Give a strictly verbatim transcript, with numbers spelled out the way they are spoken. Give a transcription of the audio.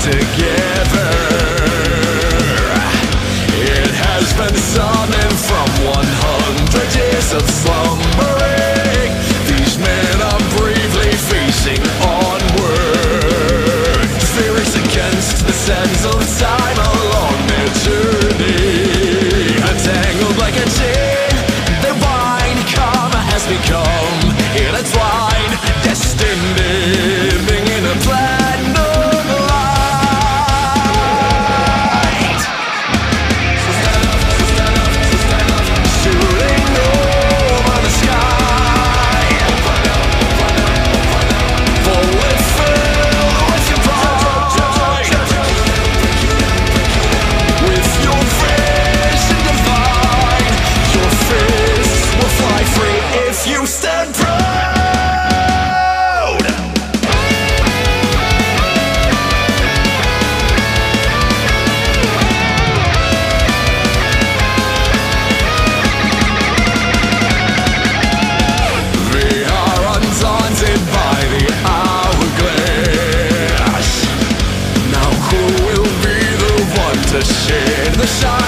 together. It has been summoned from one hundred years of slumbering. These men are bravely facing onward, furious against the sands of time along their journey. Entangled like a chain, their vine karma has become intertwined, destined, living in a platinum light. Shooting over the sky, forward filled with your pride, with your vision divine. Your fists will fly free if you stand proud. They are undaunted by the hourglass. Now who will be the one to shade the shine?